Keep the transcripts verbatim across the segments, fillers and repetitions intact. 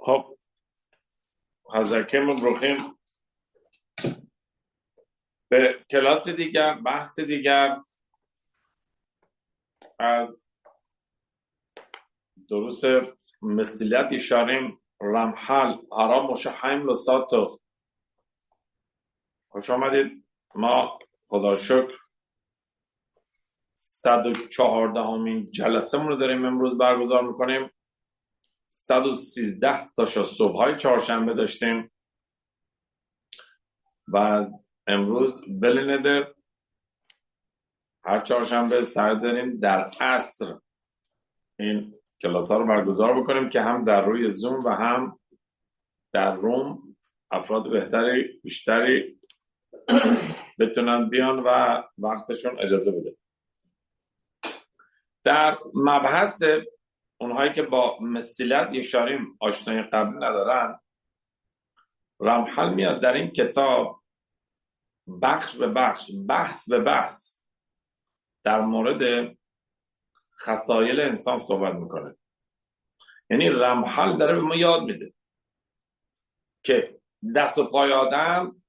خب حضرکم بروخیم به کلاس دیگر، بحث دیگر از دروس مسیلیت اشاریم رمحل حرام مشحیم لساتو. خوش آمدید. ما خدا شکر صد و چهاردهمین جلسه رو داریم امروز برگزار میکنیم. صد و سیزده تاشا صبحهای چهارشنبه داشتیم و از امروز بلندر هر چهارشنبه سر داریم در عصر این کلاس ها رو برگزار بکنیم که هم در روی زوم و هم در روم افراد بهتری بیشتری بتونن بیان و وقتشون اجازه بده. در مبحث اونهایی که با مسیلیت اشاریم آشنایی قبل ندارن، رمحل میاد در این کتاب بخش به بخش، بحث به بحث در مورد خصایل انسان صحبت میکنه. یعنی رمحل داره به ما یاد میده که دست و پای آدم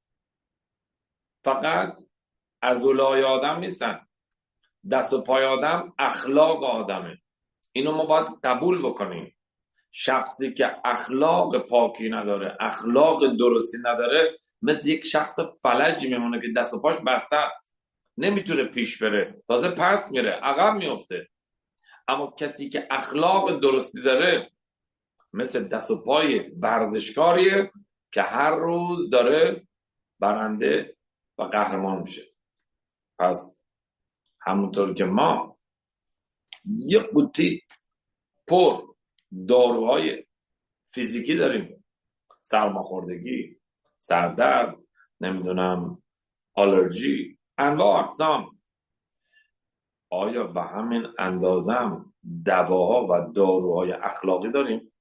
فقط عضلای آدم نیستن، دست و پای آدم اخلاق آدمه. اینو ما باید قبول بکنیم. شخصی که اخلاق پاکی نداره، اخلاق درستی نداره، مثل یک شخص فلج میمونه که دست و پاش بسته است، نمیتونه پیش بره، تازه پس میره، عقب میفته. اما کسی که اخلاق درستی داره مثل دست و پای ورزشکاریه که هر روز داره برنده و قهرمان میشه. پس همونطور که ما یک قوطی پر داروهای فیزیکی داریم، سرماخوردگی، سردرد، نمیدونم آلرژی، انواع اقسام، آیا به همین اندازم دواها و داروهای اخلاقی داریم؟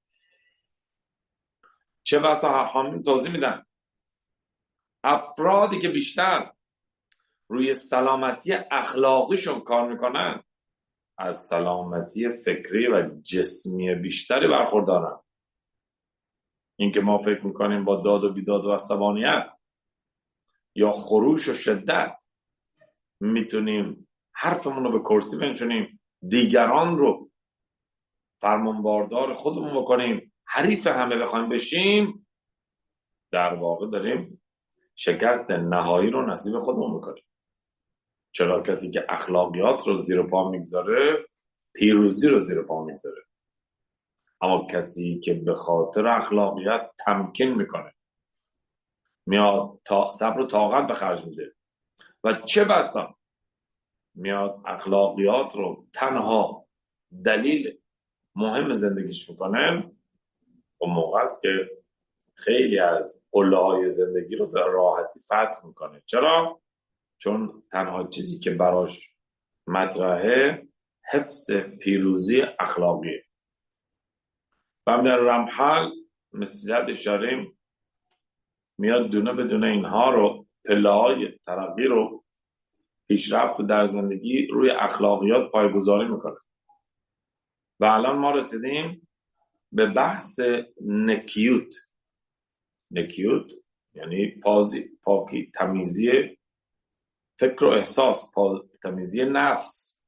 چه بسا حامی توضیح میدن افرادی که بیشتر روی سلامتی اخلاقیشون کار میکنن از سلامتی فکری و جسمی بیشتری برخوردارن. این که ما فکر میکنیم با داد و بیداد و عصبانیت یا خروش و شدت میتونیم حرفمون رو به کرسی بنشونیم، دیگران رو فرمانبردار خودمون بکنیم، حریف همه بخوایم بشیم، در واقع داریم شکست نهایی رو نصیب خودمون میکنیم. چرا؟ کسی که اخلاقیات رو زیر پا میگذاره پیروزی رو زیر پا میگذاره. اما کسی که به خاطر اخلاقیات تمکین میکنه، میاد تا صبر و طاقت به خرج میده و چه بسا میاد اخلاقیات رو تنها دلیل مهم زندگیش میکنه، اون موقع است که خیلی از قله‌های زندگی رو به راحتی فتح میکنه. چرا؟ چون تنها چیزی که براش مطرحه حفظ پیروزی اخلاقیه. و من رمحل مسیلیت اشاریم میاد دونه بدونه اینها رو، پله‌های ترقی رو، پیشرفت در زندگی روی اخلاقیات پایه‌گذاری میکنه. و الان ما رسیدیم به بحث نکیوت. نکیوت یعنی پازی، پاکی، تمیزی فکر و احساس، تمیزی نفس.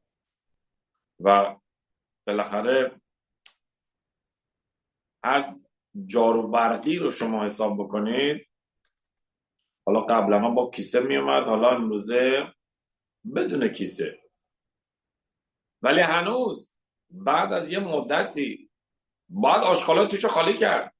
و بالاخره هر جارو برقی رو شما حساب بکنید، حالا قبلا ما با کیسه می اومد، حالا امروزه بدون کیسه، ولی هنوز بعد از یه مدتی باید آشغالات توشو خالی کرد.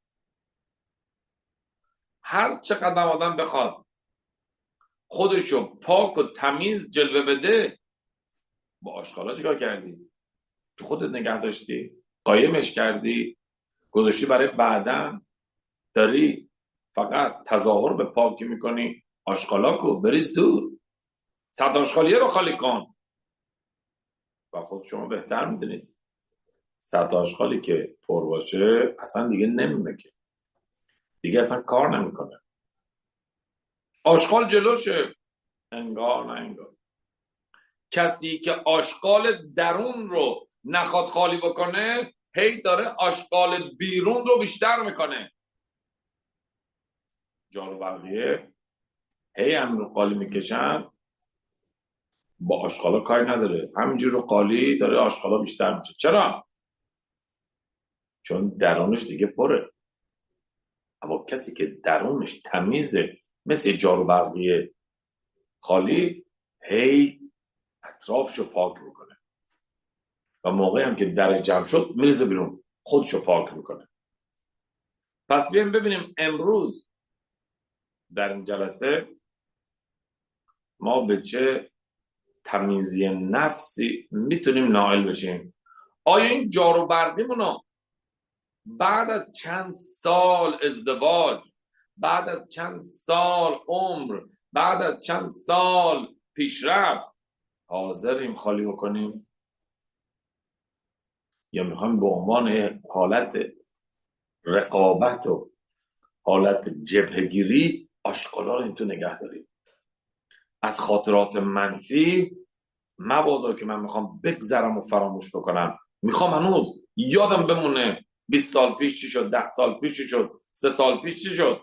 هر چقدر آدم بخواد خودشو پاک و تمیز جلوه بده، با آشغالا چیکار کردی؟ تو خودت نگه داشتی؟ قایمش کردی؟ گذاشتی برای بعدن؟ داری فقط تظاهر به پاکی میکنی؟ آشغالا کو بریز دور، صد آشغالیه رو خالی کن. و خود شما بهتر میدونید صد آشغالی که پر باشه اصلا دیگه نمیمونه، که دیگه اصلا کار نمیکنه. آشغال جلوشه، انگار نه انگار. کسی که آشغال درون رو نخواد خالی بکنه هی داره آشغال بیرون رو بیشتر میکنه. جارو برقیه هی هم رو قالی میکشن، با آشغالا کاری نداره، همینجور رو قالی داره آشغالا بیشتر میشه. چرا؟ چون درونش دیگه پره. اما کسی که درونش تمیزه، مثل جارو برقی خالی، هی اطرافشو پاک میکنه و موقعی هم که در جمع شد میریزه بیرون، خودشو پاک میکنه. پس بیایم ببینیم امروز در این جلسه ما به چه تمیزی نفسی میتونیم نائل بشیم. آیا این جارو برقیمونو بعد از چند سال ازدواج، بعد از چند سال عمر، بعد از چند سال پیشرفت حاضریم خالی بکنیم، یا میخوایم به عنوان حالت رقابت و حالت جبهه‌گیری آشغالا رو این تو نگه داریم؟ از خاطرات منفی مبادا که من میخوام بگذرم و فراموش بکنم، میخوام هنوز یادم بمونه بیست سال پیش چی شد، ده سال پیش چی شد، سه سال پیش چی شد.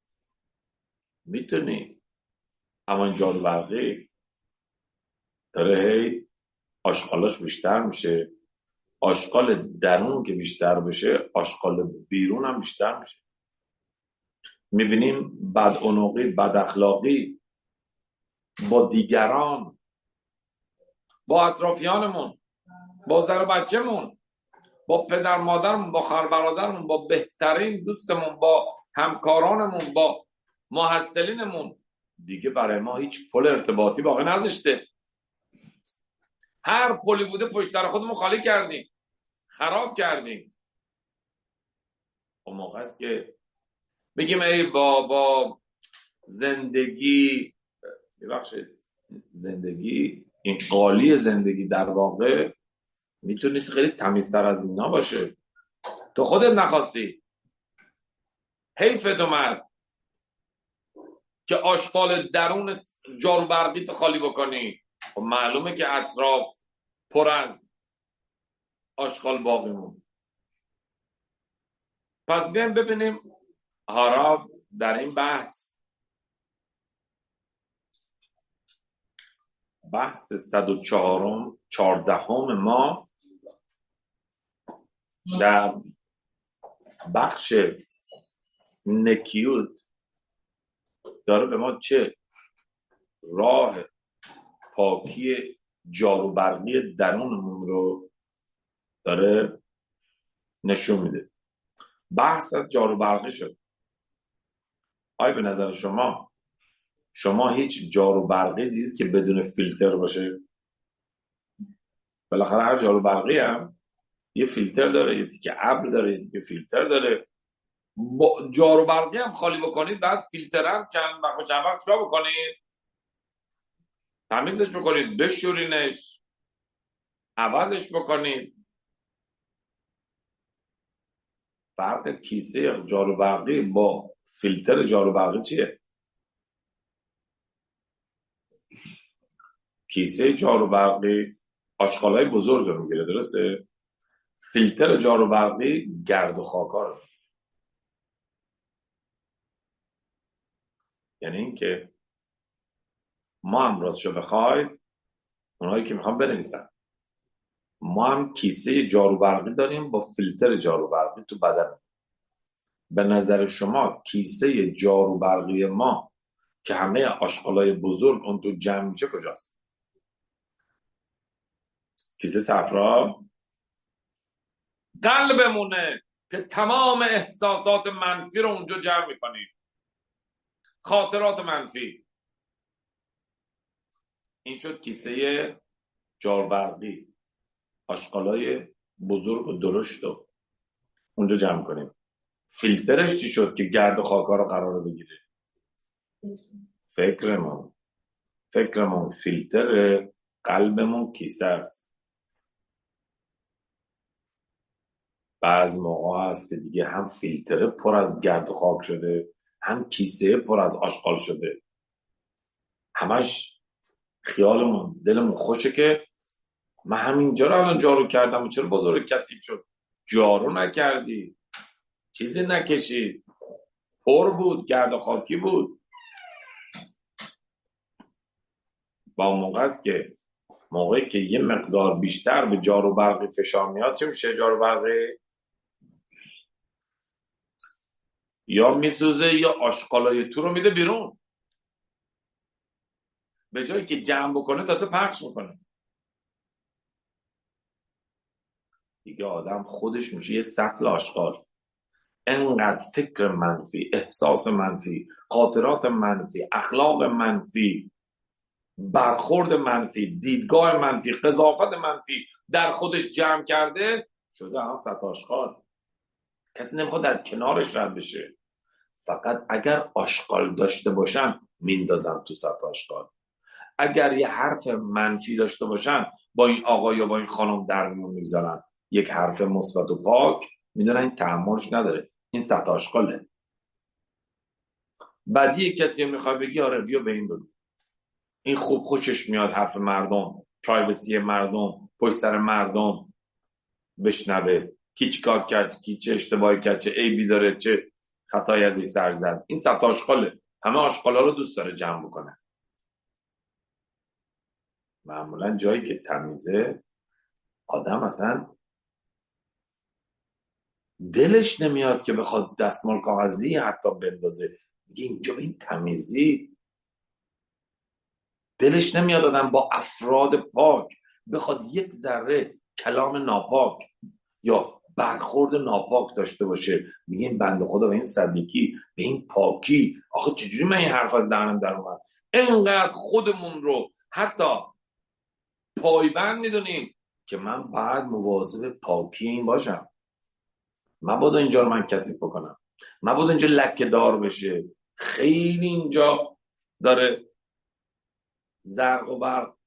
میتونی، اما این جارو برقی داره هی آشغالاش بیشتر میشه. آشغال درون که بیشتر بشه، آشغال بیرون هم بیشتر میشه. میبینیم بدعنقی، بد اخلاقی با دیگران، با اطرافیانمون، با زن و بچه‌مون، با پدر مادرمون، با خواهر برادرمون، با بهترین دوستمون، با همکارانمون، با محصلینمون، دیگه برای ما هیچ پل ارتباطی باقی نذاشته. هر پلی بوده پشت سر خودمون خالی کردیم، خراب کردیم. اون موقع است که بگیم ای بابا زندگی، ببخشید، زندگی، این قالی زندگی در واقع میتونیست خیلی تمیزتر از اینا باشه. تو خودت نخواستی، حیفت اومد که آشغال درون جارو برقی تو خالی بکنی. و معلومه که اطراف پر از آشغال باقی مون. پس بیایم ببینیم هاراب در این بحث، بحث صد و چهارم چهاردهم ما در بخش نکیوت داره به ما چه راه پاکی جارو برقی درونمون رو داره نشون میده. بحث از جارو برقی شد. آیا به نظر شما شما هیچ جارو برقی دیدید که بدون فیلتر باشه؟ بالاخره هر جارو برقی هم یه فیلتر داره، یه تیکه ابر داره، یه تیکه فیلتر داره. با جارو برقی هم خالی بکنید، بعد فیلتر هم چند وقت چند وقت چرا بکنید، تمیزش بکنید، بشورینش، عوضش بکنید. فرق کیسه جارو برقی با فیلتر جارو برقی چیه؟ کیسه جارو برقی آشغالای بزرگ رو میگیره، درسته؟ فیلتر جارو برقی گرد و خاکا رو. یعنی این که ما هم راستشو بخواید، اونایی که میخوام بنویسن، ما هم کیسه جارو برقی داریم با فیلتر جارو برقی تو بدن. به نظر شما کیسه جارو برقی ما که همه آشغالای بزرگ اون تو جمع میشه کجاست؟ کیسه صفرا قلبمونه که تمام احساسات منفی رو اونجا جمع میکنیم، خاطرات منفی. این شد کیسه جارو برقی، آشغالای بزرگ و درشت رو اونجا جمع کنیم. فیلترش چی شد که گرد و خاکا رو قرار بگیره؟ فکرمون فکرمون فیلتر قلبمون کیسه است. بعض موقع هست که دیگه هم فیلتر پر از گرد و خاک شده، هم کیسه پر از آشغال شده. همش خیالمون دلمون خوشه که من همینجا رو الان جارو کردم و چرا بزرگ کثیف شد. جارو نکردی، چیزی نکشید، پر بود، گرد و خاکی بود. با موقع است که موقعی که یه مقدار بیشتر به جارو برقی فشار میاد، چه میشه جارو برقی؟ یا میسوزه یا آشغالای تو رو میده بیرون، به جایی که جمع بکنه تازه پخش میکنه. دیگه آدم خودش میشه یه سطل آشغال. انقدر فکر منفی، احساس منفی، خاطرات منفی، اخلاق منفی، برخورد منفی، دیدگاه منفی، قضاوت منفی در خودش جمع کرده، شده هم سطل آشغال. کسی نمیخواد در کنارش رد بشه. فقط اگر آشغال داشته باشن میندازن تو سطل آشغال. اگر یه حرف منفی داشته باشن با این آقا یا با این خانم در میون میگذارن، یک حرف مثبت و پاک، میدونن این تحملش نداره، این سطح آشغاله. بعدی کسی میخواد بگی آره بیا به این بگو، این خوب خوشش میاد حرف مردم، پرایوسی مردم، پشت سر مردم بشنوه کی چیکار کرد، کی چه اشتباهی کرد، چه عیبی داره، چه خطایی از این سر زد. این سطح آشغاله. همه آشغالا رو دوست داره جمع بکنه. معمولا جایی که تمیزه آدم اصلا دلش نمیاد که بخواد دستمال کاغذی حتی بندازه. میگه اینجا به این تمیزی دلش نمیاد آدم با افراد پاک بخواد یک ذره کلام ناپاک یا برخورد ناپاک داشته باشه. میگه این بنده خدا به این صدیکی، به این پاکی، آخه چجوری من این حرف از دهنم در اومد؟ اینقدر خودمون رو حتی پایبند میدونیم که من باید مواظب پاکی این باشم. مبادا اینجا رو من کثیف بکنم، مبادا اینجا لکه دار بشه، خیلی اینجا داره زرق و برق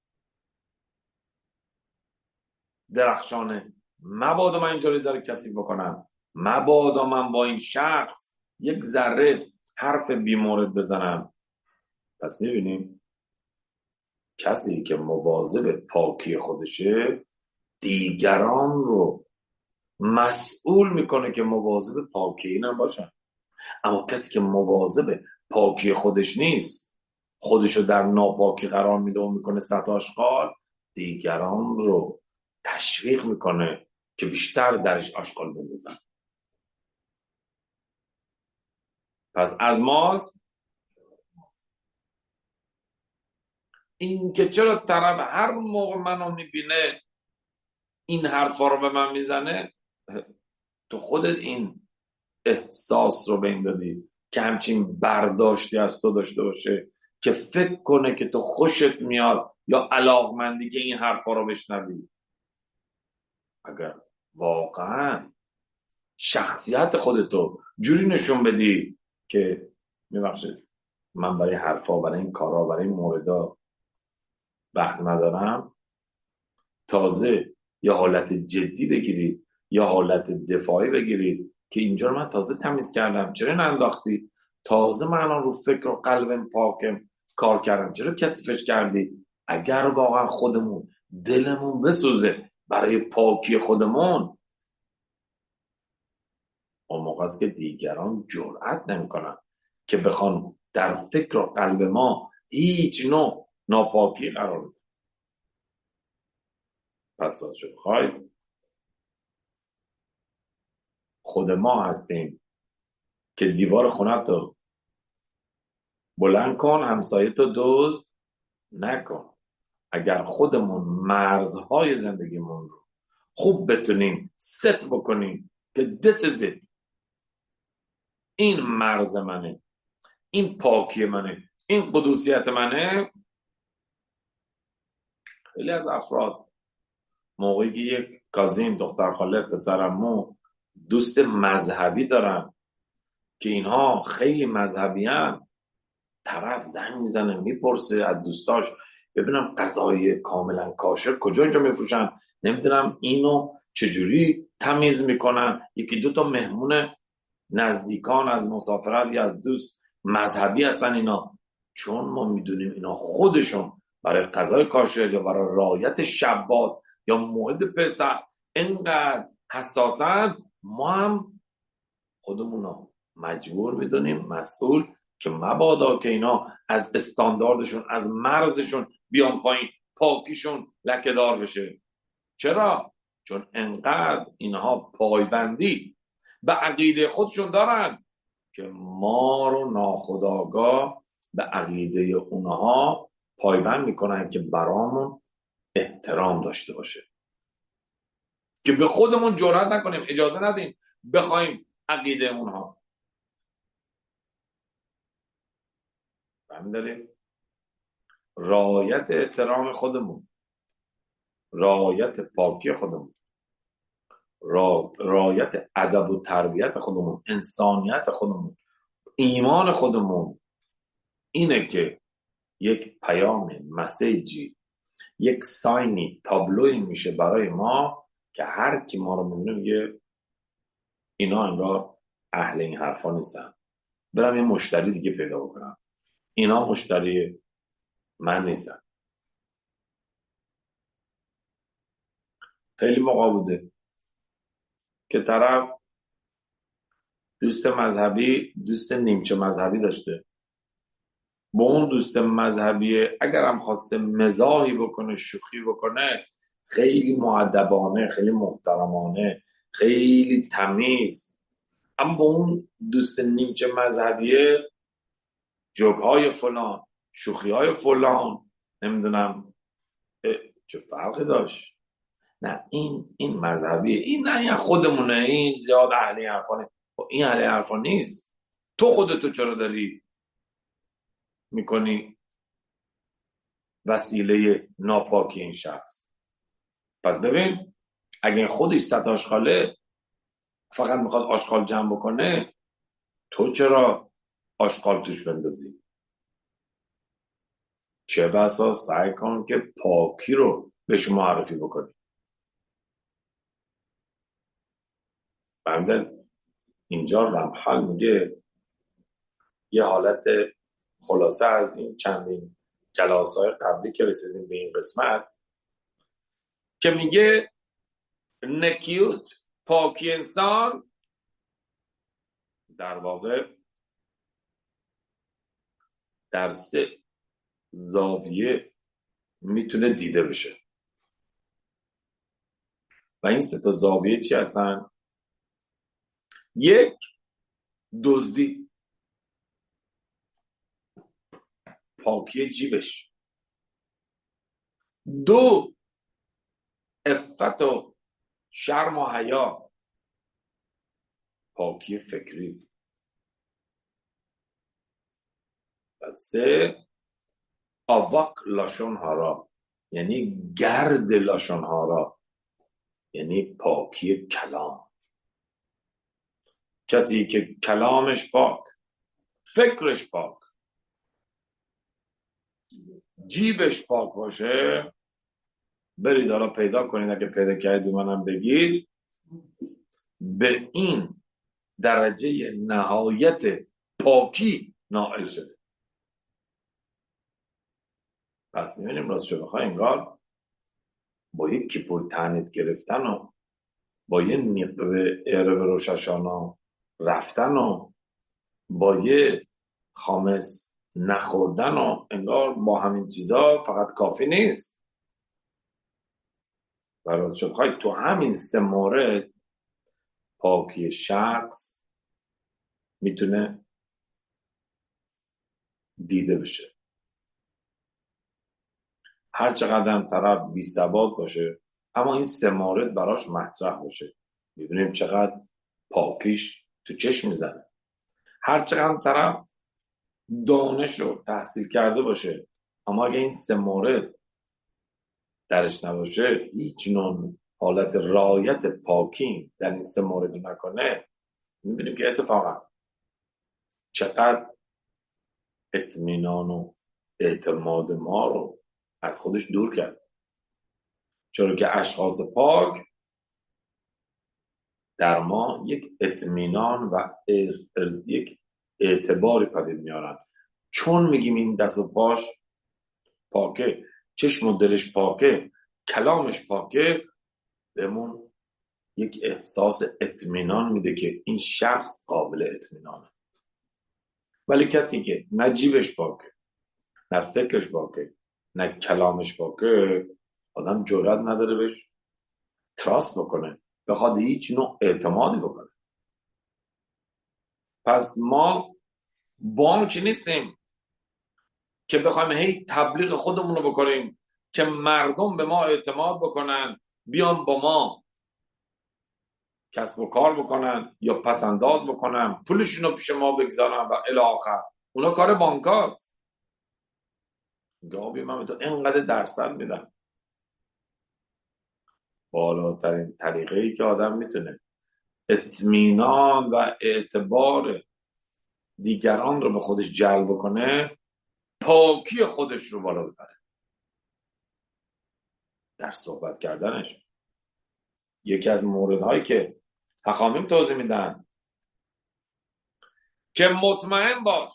درخشانه، مبادا من اینجا رو ذره کثیف بکنم، مبادا من با این شخص یک ذره حرف بیمورد بزنم. پس میبینیم کسی که مواظب پاکی خودشه دیگران رو مسئول میکنه که مواظب پاکی اینم باشن. اما کسی که مواظب پاکی خودش نیست، خودشو در ناپاکی قرار میده و میکنه سطح آشغال، دیگران رو تشویق میکنه که بیشتر درش آشغال بندازن. پس از ماست این که چرا طرف هر موقع منو میبینه این حرفا رو به من میزنه، تو خودت این احساس رو به این دادی که همچین برداشتی از تو داشته باشه که فکر کنه که تو خوشت میاد یا علاقمندی که این حرفا رو بشنوی. اگر واقعا شخصیت خودتو جوری نشون بدی که میبخشید من برای حرفا، برای این کارا، برای این موردا وقت ندارم، تازه یا حالت جدی بگیرید یا حالت دفاعی بگیرید که اینجا رو من تازه تمیز کردم، چرا ننداختی؟ تازه من رو فکر و قلبم پاکم کار کردم، چرا کثیفش کردی؟ اگر واقعا خودمون دلمون بسوزه برای پاکی خودمون، اون موقع است که دیگران جرئت نمیکنن که بخوان در فکر و قلب ما هیچ نوع ناپاکی قرار بدن. پس از شد خواهید خود ما هستیم که دیوار خونت رو بلند کن، همسایه تو دزد نکن. اگر خودمون مرزهای زندگیمون رو خوب بتونیم ست بکنیم که this is it، این مرز منه، این پاکی منه، این قدوسیت منه. خیلی از افراد موقعی که یک کازین، دختر خاله، پسرعمو دوست مذهبی دارن که اینها خیلی مذهبی هن، طرف زنگ میزنه میپرسه از دوستاش ببینم غذای کاملا کاشر کجا اینجا میفروشن، نمیدونم اینو چجوری تمیز میکنن. یکی دو تا مهمون نزدیکان از مسافرت یا از دوست مذهبی هستن اینا، چون ما میدونیم اینا خودشون برای غذای کاشر یا برای رعایت شبات یا موعد پسح انقدر حساسن، ما هم خودمون رو مجبور میدونیم مسئول که مبادا که اینا از استانداردشون، از مرزشون بیان پایین، پاکیشون لکه‌دار بشه. چرا؟ چون انقدر اینها پایبندی به عقیده خودشون دارن که ما رو ناخودآگاه به عقیده اونها پایبند میکنن که برامون احترام داشته باشه، که به خودمون جرئت نکنیم، اجازه ندیم بخوایم عقیده اونها. فهم داریم؟ رعایت احترام خودمون، رعایت پاکی خودمون، را... رعایت ادب و تربیت خودمون، انسانیت خودمون، ایمان خودمون، اینه که یک پیام، مسیجی، یک ساینی، تابلوی میشه برای ما که هر کی ما رو میبینه میگه اینا انگار اهل این حرفا نیستن، برم یه مشتری دیگه پیدا بکنم، اینا مشتری من نیستن. خیلی موقع بوده که طرف دوست مذهبی، دوست نیمچه مذهبی داشته، با اون دوست مذهبی اگرم خواسته مزاحی بکنه، شوخی بکنه، خیلی مؤدبانه، خیلی محترمانه، خیلی تمیز، اما با اون دوست نیمچه مذهبیه جوک‌های فلان، شوخی‌های فلان، نمیدونم چه فرقی داشت. نه این این مذهبیه، این نه این خودمونه، این زیاد اهلی حرفانه. این اهلی حرفا نیست. تو خودتو چرا داری میکنی وسیله ناپاکی این شخص؟ پس ببین، اگه خودش صد آشغاله، فقط میخواد آشغال جمع بکنه، تو چرا آشغال توش بندازی؟ چه بسا سعی کن که پاکی رو بهش معرفی بکنی. بنده اینجا رمحال میگه یه حالت خلاصه از این چندین جلسه‌های قبلی که رسیدیم به این قسمت، که میگه نکیوت، پاکی انسان، در واقع در سه زاویه میتونه دیده بشه. و این سه تا زاویه چی هستن؟ یک، دزدی، پاکی جیبش. دو، عفت و شرم و حیا، پاکی فکری. و سه، آواک لاشون هارا، یعنی گرد لاشون هارا، یعنی پاکی کلام. کسی که کلامش پاک، فکرش پاک، جیبش پاک باشه، برید حالا پیدا کنید، اگه پیدا کردید منم بگید، به این درجه نهایت پاکی نائل شده. پس میبینیم راست شده بخواه انگار با یک کیپور تنید گرفتن و با یه نیقه ارب روششانا رفتن و با یه خامس نخوردن و انگار با همین چیزا فقط کافی نیست. و راست شده بخواه تو همین سه مورد پاکی شخص میتونه دیده بشه. هر چقدر هم طرف بی ثبات باشه، اما این سه مورد براش مطرح باشه، میبینیم چقدر پاکیش تو چشم میزنه. هر چقدر طرف دانش رو تحصیل کرده باشه، اما اگه این سه مورد درش نباشه، هیچ نوع حالت رعایت پاکی در این سه مورد نکنه، میبینیم که اتفاقا چقدر اطمینان و اعتماد ما رو از خودش دور کرد. چرا که اشخاص پاک در ما یک اطمینان و ار ار یک اعتباری پدید میارن. چون میگیم این دست و پاش پاکه، چشم و دلش پاکه، کلامش پاکه، بهمون یک احساس اطمینان میده که این شخص قابل اطمینانه. ولی کسی که نه جیبش پاکه، نه فکرش پاکه، نه کلامش پاکه، آدم جرئت نداره بهش تراست بکنه، بخواد هیچ نوع اعتمادی بکنه. پس ما بانک نیستیم که بخوایم هی تبلیغ خودمون رو بکنیم که مردم به ما اعتماد بکنن، بیان با ما کسب و کار بکنن یا پسنداز بکنن، پولشون رو پیش ما بگذارن و الی آخر. اونا کار بانکاست. گابی من به تو اینقدر درصد میدم. بالاترین طریقه ای که آدم میتونه اطمینان و اعتبار دیگران رو به خودش جلب کنه، پاکی خودش رو بالا ببره در صحبت کردنش. یکی از موردهایی که حخامیم توضیح میدن که مطمئن باش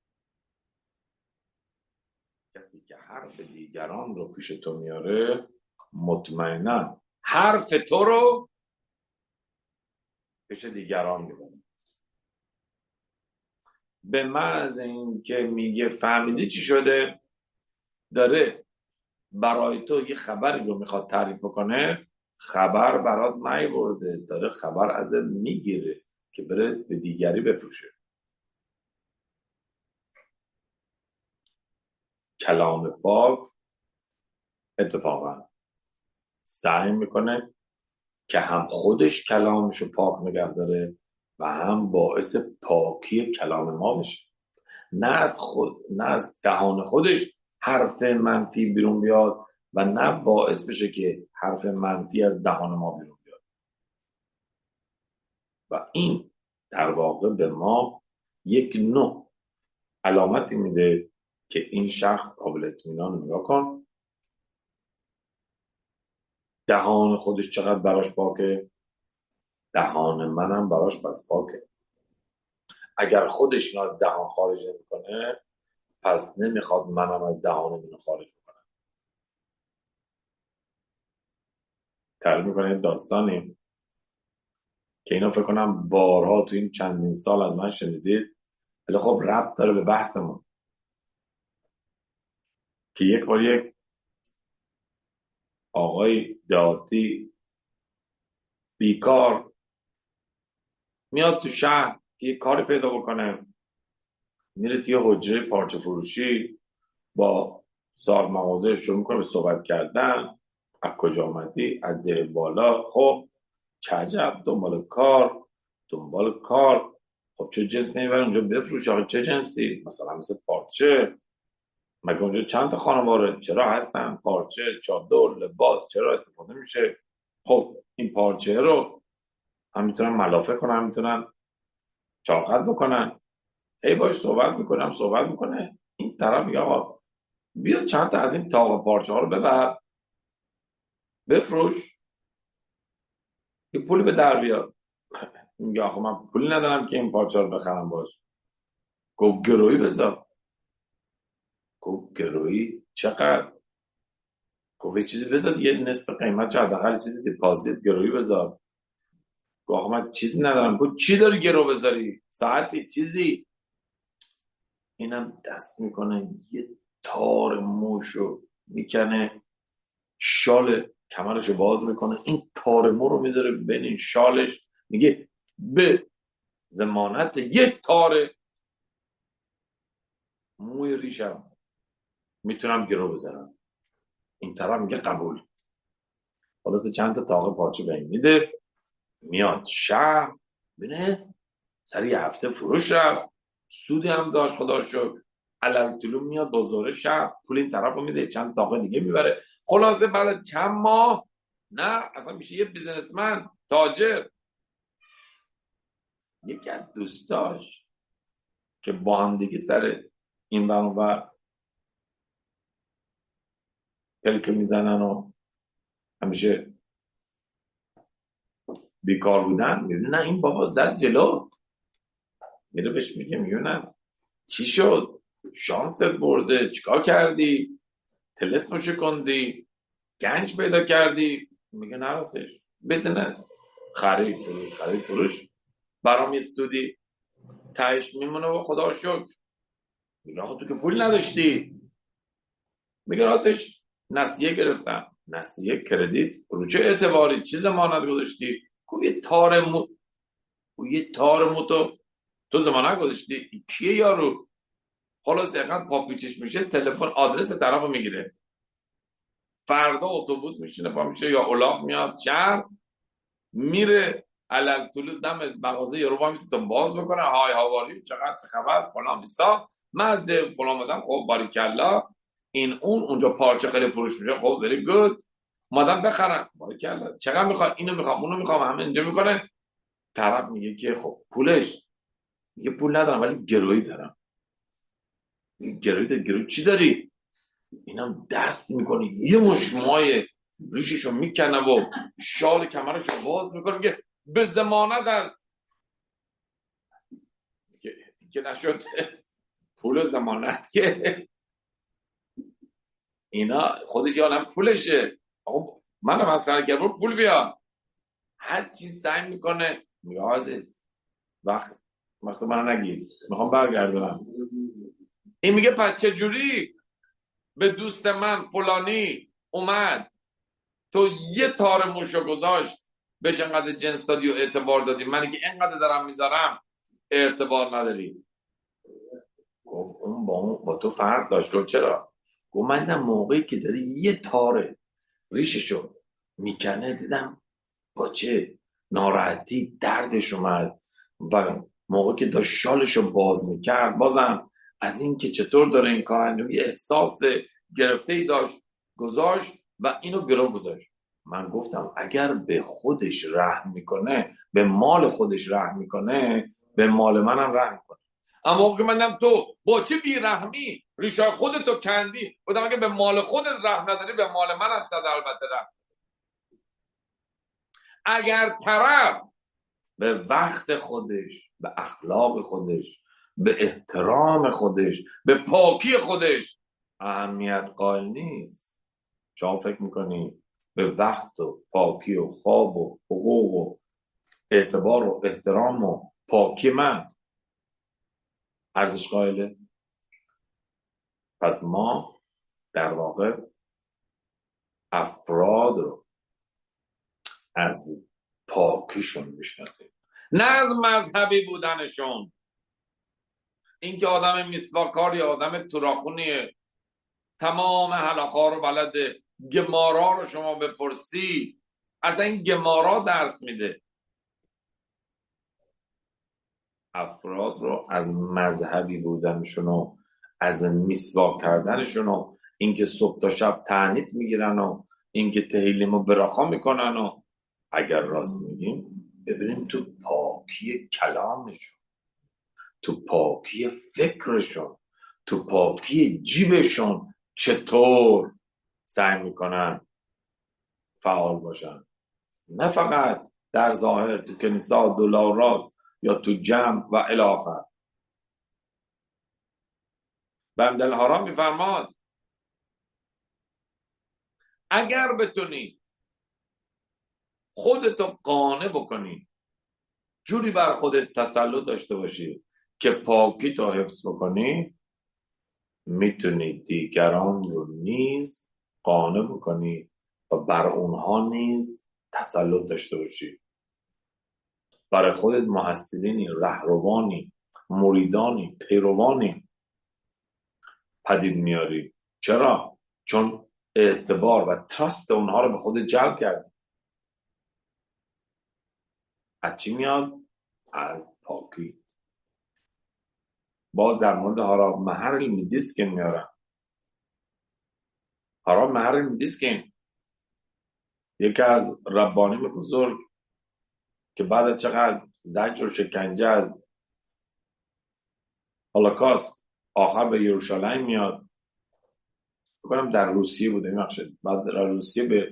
کسی که حرف دیگران رو پیش تو میاره، مطمئنا حرف تو رو پیش دیگران میبره. به محض این که میگه فهمیدی چی شده، داره برای تو یه خبری رو میخواد تعریف بکنه، خبر برات نیورده، داره خبر ازت میگیره که بره به دیگری بفروشه. کلام پاک اتفاقا سعی میکنه که هم خودش کلامشو پاک نگه داره و هم باعث پاکی کلام ما بشه. نه از خود نه از دهان خودش حرف منفی بیرون بیاد و نه باعث بشه که حرف منفی از دهان ما بیرون بیاد. و این در واقع به ما یک نوع علامتی میده که این شخص قابل اطمینان. نگاه کن دهان خودش چقدر براش پاکه، دهان منم براش بس پاکه. اگر خودش اینا دهان خارج نمیکنه، پس نمیخواد منم از دهان منو خارج کنم. تعریف میکنه داستانی که اینا فکر کنم بارها تو این چندین سال از من شنیدید، ولی خب ربط داره به بحثمون. که یک بار یک آقای دهاتی بیکار میاد تو شهر که یک کاری پیدا بکنه، میره توی حجره پارچه فروشی، با صاحب مغازه شروع میکنه به صحبت کردن. از کجا آمدی؟ از ده بالا. خب چه عجب، دنبال کار دنبال کار خب چه جنسی نمیبره اونجا بفروش؟ آقا چه جنسی؟ مثلا مثل پارچه. مگه اونجا چند تا خانواره چرا هستن؟ پارچه، چادر، لباس چرا استفاده میشه؟ خب این پارچه رو هم میتونن ملافه کنن، هم میتونن چاقت بکنن. ای باش صحبت میکنم صحبت میکنه این طرف میگه آقا بیا چند تا از این تاق پارچه ها رو ببر بفروش، یه پولی به در بیار. میگه آخه من پولی ندارم که این پارچه رو بخرم باش. گفت گرویی بذار. گفت گرویی چقدر؟ گفت یه چیزی بذار یه نصف قیمت، چه حداقل چیزی دیپازیت گرویی بذار. گفت آخه من چیزی ندارم. گفت چی داری گرو بذاری؟ ساعتی چیزی؟ اینم دست میکنه یه تار موشو میکنه، شال کمرشو باز میکنه، این تار مو رو میذاره بین این شالش، میگه به ضمانت یک تار موی ریشم میتونم گرو بزنم. این طرف میگه قبول. خلاص چند تا تاق پارچه به این میده، میاد شهر بینه سر یه هفته فروش رفت، سودی هم داشت خدا شکر. علل طلوع میاد بازار شهر، پول این طرف رو میده، چند تاقه دیگه میبره. خلاصه بعد چند ماه نه اصلا میشه یه بیزنسمن تاجر. یکی از دوستاش که با هم دیگه سر این برانور پلک میزنن و همیشه بیکار بودن، میگه نه این بابا زد جلو. میره بهش میگه میگه نه چی شد؟ شانست برده، چیکار کردی؟ تلسمو شکندی؟ گنج پیدا کردی؟ میگه نه راستش بزنس خرید فروش خرید فروش برام یه سودی تهش میمونه و خدا شکر. میگه آخه تو که پول نداشتی. میگه راستش نسیه گرفتم. نسیه کردیت رو چه اعتباری چی ضمانت گذاشتی؟ گفت یه تار مو یه تار مو تو تو ضمانت گذاشتی. کیه یارو؟ خلاص اینقدر پا پیچش میشه تلفن آدرس طرفو میگیره، فردا اتوبوس میشینه پا میشه یا الاغ میاد شهر میره علل طول دم مغازه یارو با میسه تا باز بکنه های هاواری چقدر چه خبر فلان بیسا مرد فلان مدام خب باریکلا این اون اونجا پارچه خیلی فروش میشه خب very good مادام بخرن باریکلا چقدر میخواد اینو میخوام اونو میخوام همه اینجا میکنه. طرف میگه که خب پولش میگه پول ندارم ولی گرویی دارم. گرویی داری گرویی چی داری؟ اینم دست میکنه یه مش موهای ریششو میکنه و شال کمرشو باز میکنه میگه به ضمانت از که, که نشد پول ضمانت که اینا خودش یادم پولشه. آقا منو مسخره کرد برو پول بیا. هر چی سعی میکنه میگه عزیز وقت وقت منو نگیر میخوام برگردونم. این میگه پس چجوری به دوست من فلانی اومد تو یه تار موشو گذاشت بهش انقدر جنس دادی و اعتبار دادی منی که انقدر دارم میذارم اعتبار نداری؟ گفت اون با اون با تو فرق داشت. گفت چرا؟ گفت من دیدم موقعی که داری یه تاره ریششو میکنه دیدم با چه ناراحتی دردش اومد و موقعی که داشت شالشو باز میکرد بازم از این که چطور داره این کار انجام یه احساس گرفته‌ای داشت گذاشت و اینو گرو گذاشت. من گفتم اگر به خودش رحم میکنه به مال خودش رحم میکنه به مال منم رحم میکنه. اما موقع من دیدم تو با چه بیرحمی ریشای خودتو کندی بودم اگه به مال خودت رحم نداری به مال منم صد البته رحم. اگر طرف به وقت خودش به اخلاق خودش به احترام خودش به پاکی خودش اهمیت قائل نیست شما فکر میکنی به وقت و پاکی و خواب و حقوق و اعتبار و احترام و پاکی من ارزش قائله؟ پس ما در واقع افراد رو از پاکیشون میشناسیم نه از مذهبی بودنشون. این که آدم مسواکار یا آدم تراخونیه تمام حلاخا رو بلده گمارا رو شما بپرسی از این گمارا درس میده. افراد رو از مذهبی بودنشون و از مسواک کردنشون و اینکه صبح تا شب تعنیت میگیرن و اینکه تهیلیم و براخا میکنن و اگر راست میگیم ببینیم تو پاکی کلامشون تو پاکی فکرشون تو پاکی جیبشون چطور سعی میکنن فعال باشن. نه فقط در ظاهر تو کنیسا دلار راست یا تو جمع و الاخر. بندل حرام میفرماد اگر بتونی خودتو قانع بکنی جوری بر خودت تسلط داشته باشی که پاکی تو حفظ بکنی میتونی دیگران رو نیز قانع بکنی و بر اونها نیز تسلط داشته باشی. برای خودت محصلینی رهروانی مریدانی پیروانی پدید میاری. چرا؟ چون اعتبار و تراست اونها رو به خودت جلب کردی. از چی میاد؟ از پاکی. باز در مورد هاراب مهر المیدیسکن میارم. هاراب مهر المیدیسکن یکی از ربانیم بزرگ که بعد چقدر زجر و شکنجه از هولوکاست آخر به یروشلایم میاد. بکنم در روسیه بوده میخشد بعد در روسیه به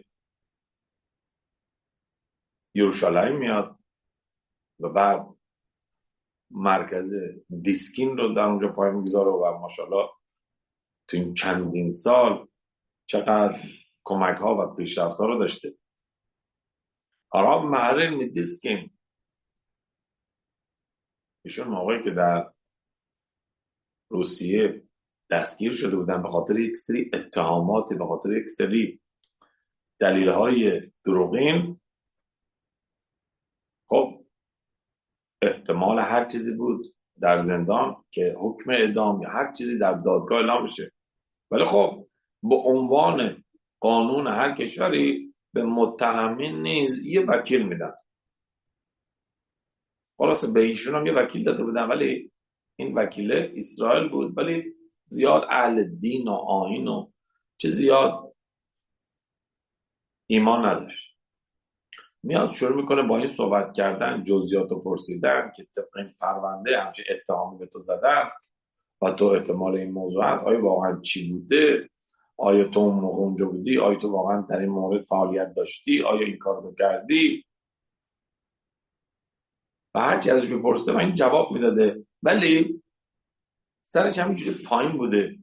یروشلایم میاد و بعد مرکز دیسکین رو در اونجا پای میگذاره و ماشاءالله تو این چندین سال چقدر کمک ها و پیشرفت ها رو داشته. هاراب محرر میدیسکین، ایشون موقعی که در روسیه دستگیر شده بودن به خاطر یک سری اتهامات، به خاطر یک سری دلیل‌های دروغین، خب احتمال هر چیزی بود در زندان که حکم اعدام یا هر چیزی در دادگاه اعلام بشه. ولی خب به عنوان قانون هر کشوری به متهمین نیز یه وکیل میدن. خلاصه به ایشون هم یه وکیل داده بودن، ولی این وکیل اسرائیل بود، ولی زیاد اهل دین و آیین و چه زیاد ایمان نداشت. میاد شروع میکنه با این صحبت کردن، جزئیات رو پرسیدن که طبق این پرونده همچه اتهامی به تو زدن و تو احتمال این موضوع هست، آیا واقعا چی بوده، آیا تو اون موقع اونجا بودی، آیا تو واقعا در این مورد فعالیت داشتی، آیا این کار رو کردی، و هرچی ازش بپرسه و این جواب میداده، ولی سرش همینجوری پایین بوده.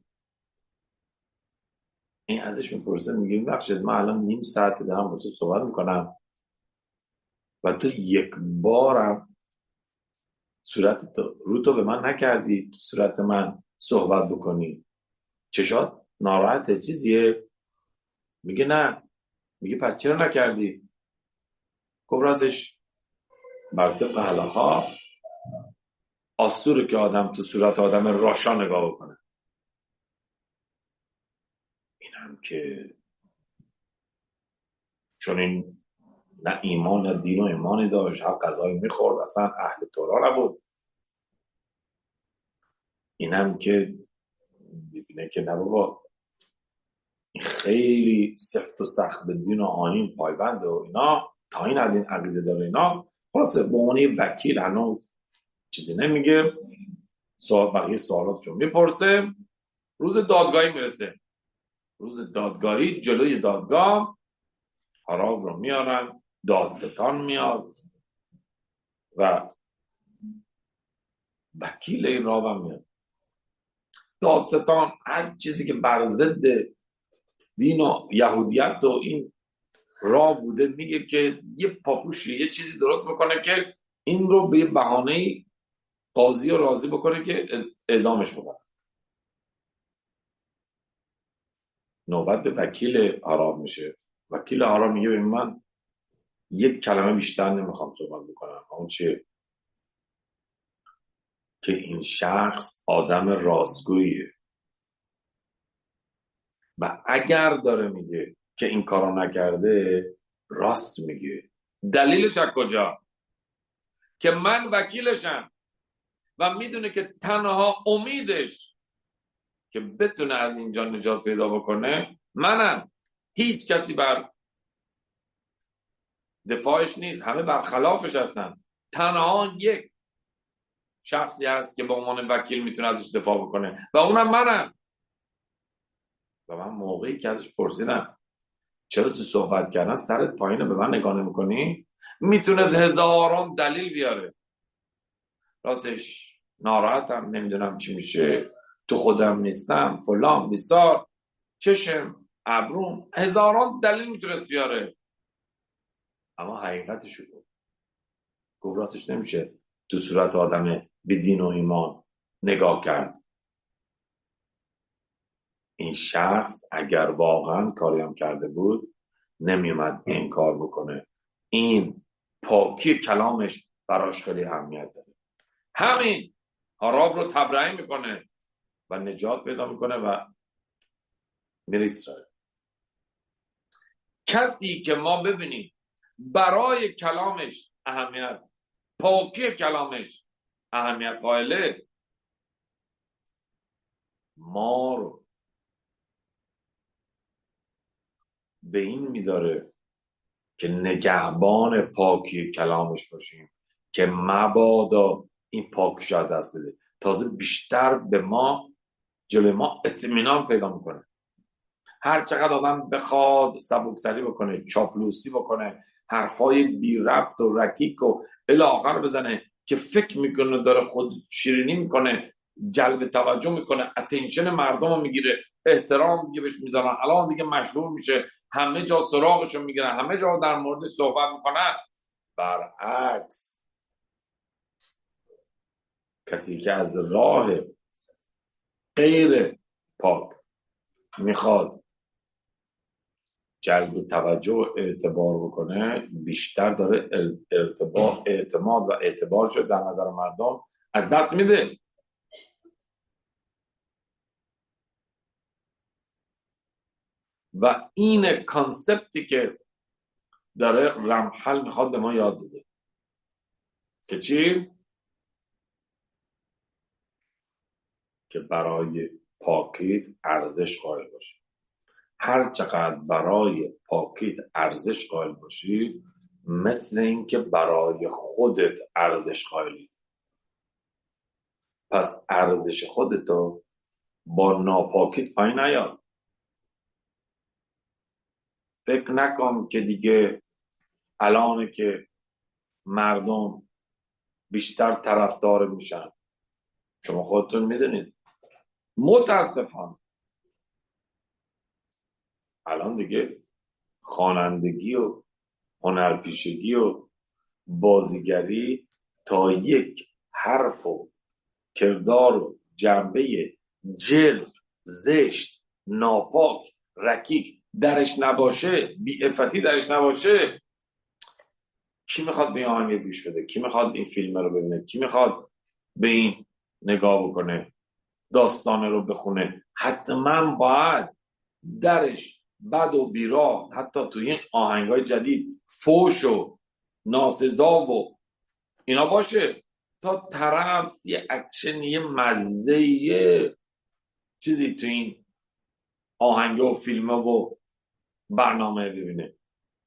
این ازش میپرسه، میگه ببخشید من الان نیم ساعت دارم با تو صحبت میکنم و تو یک بارم صورت تو رو تو به من نکردی تو صورت من صحبت بکنی، چشات ناراحته چیزیه؟ میگه نه. میگه پس چرا نکردی؟ خب راستش بر طبق حلاها آستوره که آدم تو صورت آدم راشا نگاه بکنه. این هم که چون این نه ایمان نه دین و ایمانی داشت، هر غذایی میخورد، اصلا اهل تورا نبود. این هم که ببینه که نه بابا این خیلی سفت و سخت به دین و آیین پایبنده و اینا، تا این از این عقیده داره اینا. خلاصه به عنوان وکیل هنوز چیزی نمیگه، سوال بقیه سوالاتشو میپرسه. روز دادگاهی میرسه. روز دادگاهی جلوی دادگاه هاراب رو میارن، دادستان میاد و وکیل این راو هم میاد. دادستان هر چیزی که بر ضد دین و یهودیت و این راه بوده میگه که یه پاپوشی یه چیزی درست بکنه که این رو به یه بهانه‌ای قاضی رو راضی بکنه که اعدامش بکنه. نوبت به وکیل هاراب میشه. وکیل هاراب میگه من یک کلمه بیشتر نمیخوام صحبت بکنم، اون چیه؟ که این شخص آدم راستگوییه و اگر داره میگه که این کارو نکرده راست میگه. دلیلش از کجا؟ که من وکیلشم و میدونه که تنها امیدش که بتونه از اینجا نجات پیدا بکنه منم. هیچ کسی بر دفاعش نیست، همه برخلافش هستن. تنها یک شخصی هست که به عنوان وکیل میتونه ازش دفاع بکنه و اونم منم. و من موقعی که ازش پرسیدم چرا تو صحبت کردن سرت پایینه به من نگاه نمی‌کنی، میتونه هزاران دلیل بیاره. راستش ناراحتم، نمیدونم چی میشه، تو خودم نیستم، فلان بیسار، چشم ابروم، هزاران دلیل میتونست بیاره. اما حقیقتشو بود. گفت راستش نمیشه تو صورت آدم به دین و ایمان نگاه کرد. این شخص اگر واقعا کاری هم کرده بود نمیومد این کار بکنه. این پاکی کلامش براش خیلی اهمیت داره. همین هاراب رو تبرئه میکنه و نجات پیدا میکنه و میره اسرائیل. کسی که ما ببینیم برای کلامش اهمیت، پاکی کلامش اهمیت قائله، ما رو به این میداره که نگهبان پاکی کلامش باشیم که مبادا این پاکش از دست بده. تازه بیشتر به ما جلوی ما اطمینان پیدا میکنه. هر چقدر آدم بخواد سبکسری بکنه، چاپلوسی بکنه، حرفای بی ربط و رکیک و الی آخر بزنه که فکر میکنه داره خود شیرینی میکنه، جلب توجه میکنه، اتنشن مردم رو میگیره، احترام دیگه بهش میذارن، الان دیگه مشهور میشه، همه جا سراغشو میگیرن، همه جا در مورد صحبت میکنن. برعکس کسی که از راه غیر پاک میخواد جلب توجه و اعتبار بکنه، بیشتر داره ارتباط اعتماد و اعتبارشو در نظر مردم از دست میده. و این کانسپتی که داره رمحل میخواد به ما یاد بده که چی؟ که برای پاکیت ارزش قائل باشی. هر چقدر برای پاکیت ارزش قائل باشی، مثل این که برای خودت ارزش قائلی. پس ارزش خودتو با ناپاکیت پایین نیار. فکر نکن که دیگه الان که مردم بیشتر طرفدار میشن، شما خودتون میدونید متاسفانه الان دیگه خوانندگی و هنرپیشگی و بازیگری تا یک حرف و کردار و جنبه جلف، زشت، ناپاک، رکیک درش نباشه، بی‌عفتی درش نباشه، کی میخواد به این آهنگ گوش بده؟ کی میخواد این فیلم رو ببینه؟ کی میخواد به این نگاه بکنه؟ داستان رو بخونه؟ حتما باید درش بد و بیراه، حتی توی این آهنگای جدید فوش و ناسزا و اینا باشه، تا طرف یه اکشن، یه مزه، یه چیزی تو این آهنگ و فیلم و برنامه ببینه.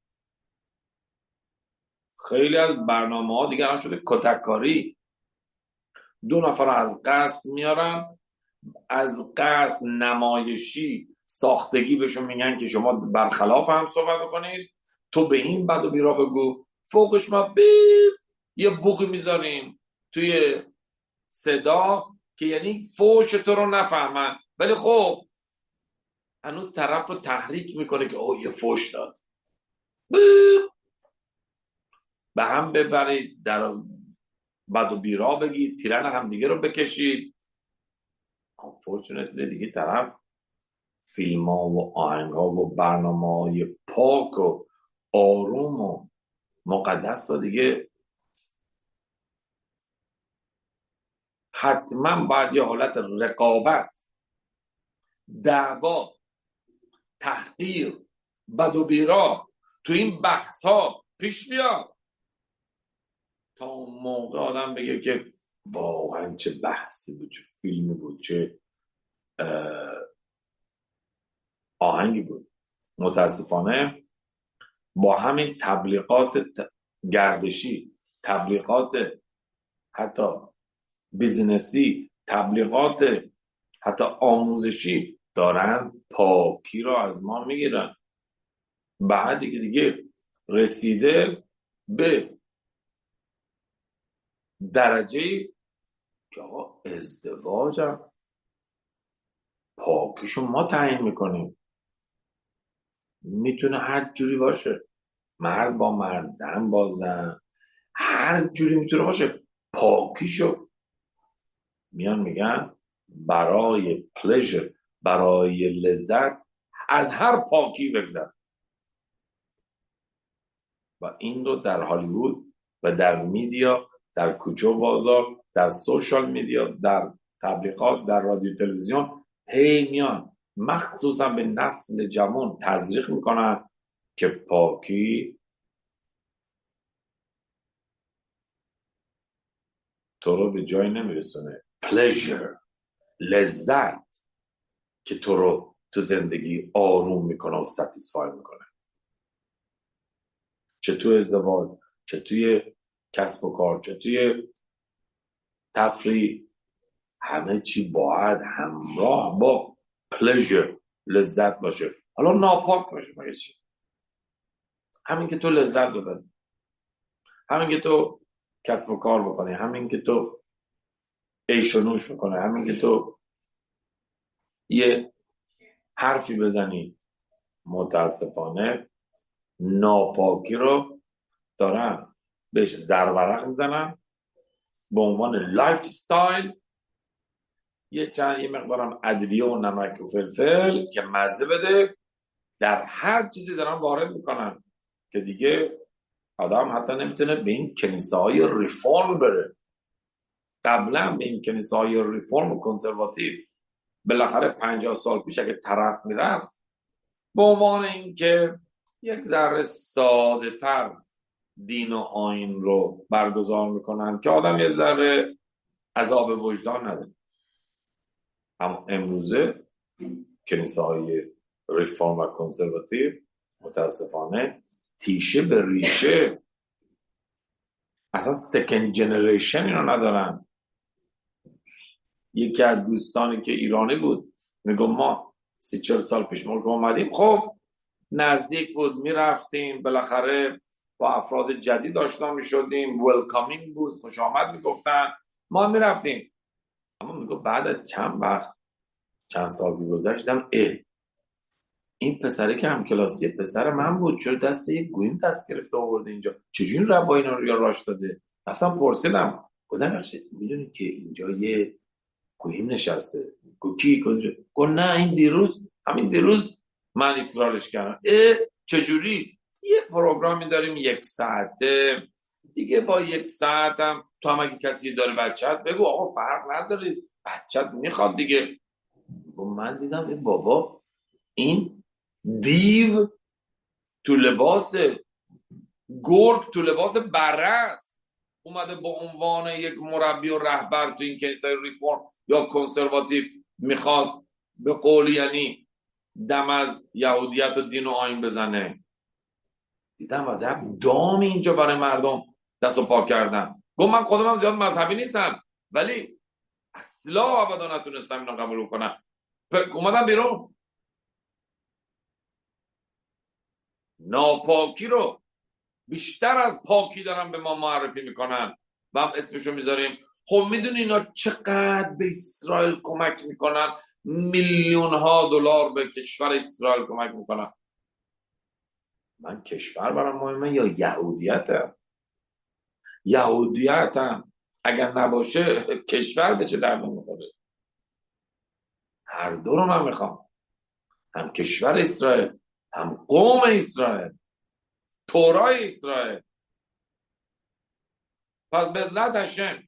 خیلی از برنامه ها دیگر هم شده کتککاری. دو نفر از قصد میارن، از قصد نمایشی ساختگی بهشون میگن که شما برخلاف هم صحبت بکنید، تو به این بد و بیرا بگو، فوقش ما بیب یه بوقی میذاریم توی صدا که یعنی فوش تو رو نفهمن، ولی خب هنوز طرف رو تحریک میکنه که اوه یه فوش داد، بیب به هم ببرید، در بد و بیرا بگید، پیرن هم دیگه رو بکشید. unfortunately دیگه طرف فیلم ها و آهنگ ها و برنامه های پاک و آروم و مقدس رو دیگه حتما باید یه حالت رقابت، دعوا، تحقیر، بد و بیرا تو این بحث ها پیش بیاد تا اون موقع آدم بگه که واقعا چه بحثی بود، چه فیلمی بود، چه آهنگی بود. متاسفانه با همین تبلیغات گردشی، تبلیغات حتی بیزینسی، تبلیغات حتی آموزشی دارن پاکی رو از ما میگیرن. بعد دیگه دیگه رسیده به درجه که آقا ازدواجم پاکیشو ما تعیین میکنیم. میتونه هر جوری باشه، مرد با مرد، زن با زن، هر جوری میتونه باشه. پاکیشو میان میگن برای پلژر، برای لذت از هر پاکی بگذر. و این رو در هالیوود و در میدیا، در کوچه و بازار، در سوشال میدیا، در تبلیغات، در رادیو تلویزیون هی میان مخصوصا به نسل جوان تزریق میکنن که پاکی تو رو به جای نمیرسونه. پلژر، لذت که تو رو تو زندگی آروم میکنه و ستیسفای میکنه، چه تو ازدواج، چه توی کسب و کار، چه توی تفریح، همه چی باید همراه با پلژر، لذت باشه. حالا ناپاک باشه مگه چی؟ همین که تو لذت ببری، همین که تو کسب و کار بکنی، همین که تو عیش و نوش بکنی، همین که تو یه حرفی بزنی متاسفانه ناپاکی رو دارن بهش زرورق میزنن به عنوان لایف استایل، یه چند یه مقدارم ادویه و نمک و فلفل که مزه بده در هر چیزی دارن وارد میکنن که دیگه آدم حتی نمیتونه به این کنیسه‌های ریفورم بره. قبلا به این کنیسه‌های ریفورم و کنسرواتیو بالاخره پنجاه سال پیش اگه طرف میرفت به عنوان اینکه یک ذره ساده تر دین و آیین رو برگزار میکنن که آدم یه ذره عذاب وجدان نده. اما امروزه کنیسه‌های ریفورم و کنسرواتیو متاسفانه تیشه به ریشه اصلا سکند جنریشن اینو ندارن. یکی از دوستانی که ایرانی بود میگم ما سی چل سال پیش ملک اومدیم، خب نزدیک بود میرفتیم بالاخره با افراد جدید آشنا میشدیم، ویلکامینگ بود، خوش آمد میگفتن، ما میرفتیم. اما میگو بعد از چند وقت چند سال گذشتم اه این پسره که همکلاسی پسر من بود چرا دست یک گویم دست گرفته آورده اینجا، چجوری رب اینا رو یا راش داده؟ رفتم پرسیدم گفتم بخشید میدونی که اینجا یه گویم نشسته؟ گو کی؟ گو نه این دیروز همین دیروز من اصرارش کردم. اه چجوری؟ یه پروگرامی داریم یک ساعته دیگه، با یک ساعتم تو هم اگه کسی داره بچت بگو آقا فرق نذارید بچت میخواد دیگه. من دیدم این بابا این دیو تو لباس گرگ تو لباس بررس اومده با عنوان یک مربی و رهبر تو این کنیسه ریفورم یا کنسرواتیو میخواد به قول یعنی دم از یهودیت و دین و آیین بزنه. دیدم وضعیت دام اینجا برای مردم دست و پا کردن. گفت من خودم هم زیاد مذهبی نیستم ولی اصلا ابدا نتونستم اینو قبول کنم. اومدم بیرون ناپاکی رو بیشتر از پاکی دارن به ما معرفی میکنن و هم اسمشو میذاریم. خب میدونی اینا چقدر به اسرائیل کمک میکنن؟ میلیون ها دلار به کشور اسرائیل کمک میکنن. من کشور برام مهمه یا یهودیتم؟ یهودیتم اگر نباشه کشور به چه درد میخوره؟ هر دو رو من میخوام، هم کشور اسرائیل هم قوم اسرائیل، تورای اسرائیل. پس بذرت هشم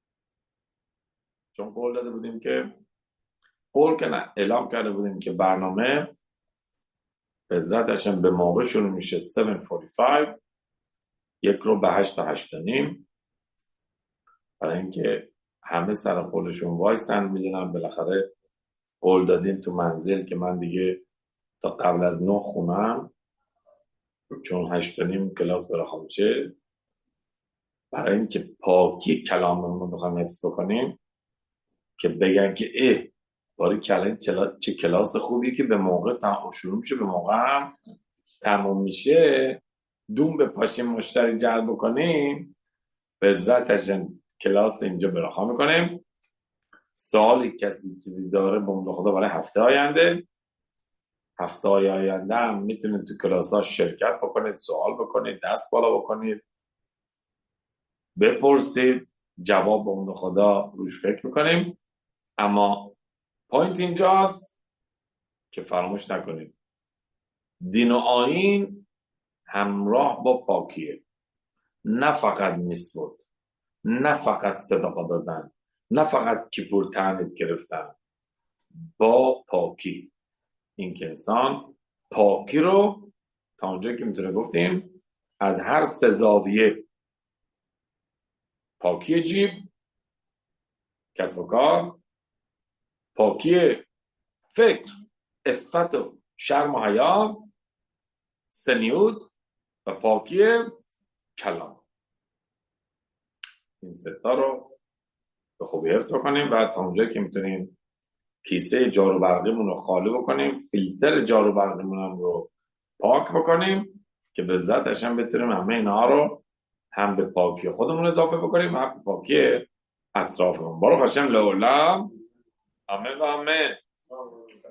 چون قول داده بودیم که قول که نه اعلام کرده بودیم که برنامه بذرت هشم به موقع شروع میشه هفت و پنجاه و پنج، یک رو به هشت تا هشت نیم، برای اینکه همه سر قولشون وایسن. میدونم بالاخره قول دادیم تو منزل که من دیگه تا قبل از نه خونم چون هشت نیم کلاس برخوام میشه. برای اینکه پاکی کلاممون رو بخوام حفظ بکنیم که بگن که اه باری کلام چه کلاس خوبیه که به موقع تمام شروع میشه به موقع هم تموم میشه، دوم به پاشیم مشتری جلب بکنیم. به عزتش کلاس اینجا برخوام میکنیم. سوالی کسی چیزی داره بمون خدا برای هفته آینده هفته آینده هم میتونید تو کلاس ها شرکت بکنید، سوال بکنید، دست بالا بکنید، بپرسید، جواب بمون خدا روش فکر میکنیم. اما پوینت اینجاست که فراموش نکنید دین و آیین همراه با پاکیه، نه فقط میسود، نه فقط صدقه دادن، نه فقط کیپور تعمید گرفتن، با پاکی. این که انسان پاکی رو تا اونجایی که میتونه گفتیم از هر سه زاویه، پاکی جیب، کسب و کار، پاکی فکر، عفت و شرم و حیا، سنیود و پاکی کلام، این سه تا رو به خوبی حفظ بکنیم و تا اونجایی که میتونیم کیسه جارو برقیمون رو خالی بکنیم، فیلتر جارو برقیمون رو پاک بکنیم که به ذاتش هم بتونیم همه اینا رو هم به پاکی خودمون اضافه بکنیم هم به پاکی اطرافمون. بارو خشم لولا آمین و آمین.